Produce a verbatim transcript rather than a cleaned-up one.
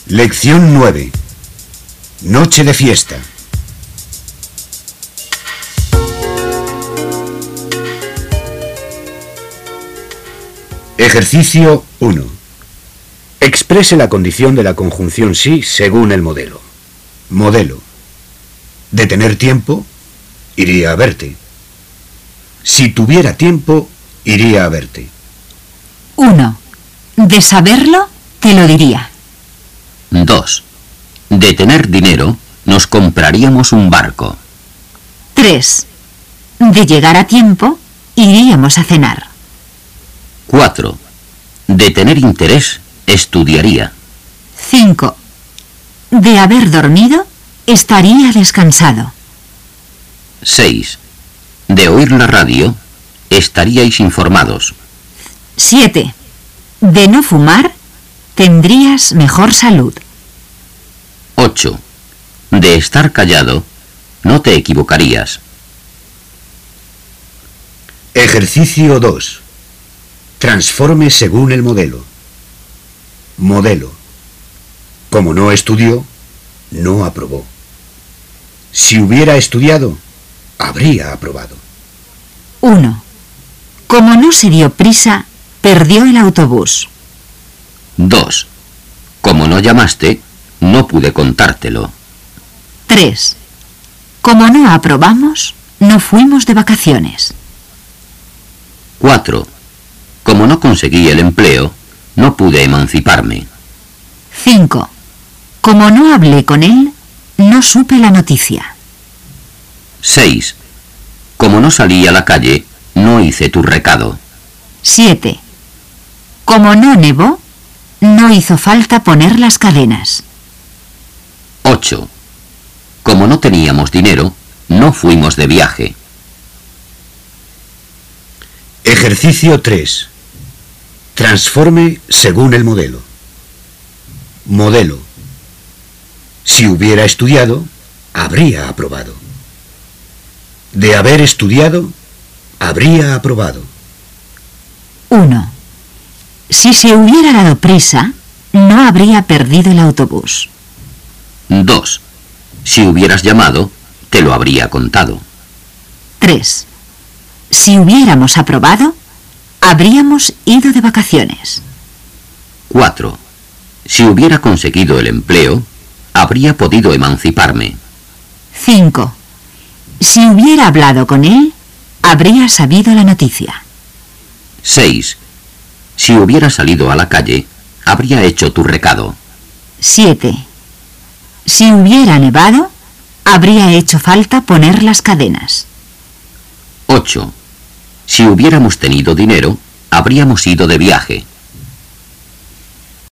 Lección nueve. Noche de fiesta. Ejercicio uno. Exprese la condición de la conjunción sí según el modelo. Modelo. De tener tiempo, iría a verte. Si tuviera tiempo, iría a verte. uno. De saberlo, te lo diría. dos. De tener dinero, nos compraríamos un barco. tres. De llegar a tiempo, iríamos a cenar. cuatro. De tener interés, estudiaría. cinco. De haber dormido, estaría descansado. seis. De oír la radio, estaríais informados. siete. De no fumar, tendrías mejor salud. ocho. De estar callado, no te equivocarías. Ejercicio dos. Transforme según el modelo. Modelo. Como no estudió, no aprobó. Si hubiera estudiado, habría aprobado. uno. Como no se dio prisa, perdió el autobús. dos. Como no llamaste, no pude contártelo. tres. Como no aprobamos, no fuimos de vacaciones. cuatro. Como no conseguí el empleo, no pude emanciparme. cinco. Como no hablé con él, no supe la noticia. seis. Como no salí a la calle, no hice tu recado. siete. Como no nevó, no hizo falta poner las cadenas. ocho. Como no teníamos dinero, no fuimos de viaje. Ejercicio tres. Transforme según el modelo. Modelo. Si hubiera estudiado, habría aprobado. De haber estudiado, habría aprobado. uno. Si se hubiera dado prisa, no habría perdido el autobús. dos. Si hubieras llamado, te lo habría contado. tres. Si hubiéramos aprobado, habríamos ido de vacaciones. cuatro. Si hubiera conseguido el empleo, habría podido emanciparme. cinco. Si hubiera hablado con él, habría sabido la noticia. seis. Si hubiera salido a la calle, habría hecho tu recado. siete. Si hubiera nevado, habría hecho falta poner las cadenas. ocho. Si hubiéramos tenido dinero, habríamos ido de viaje.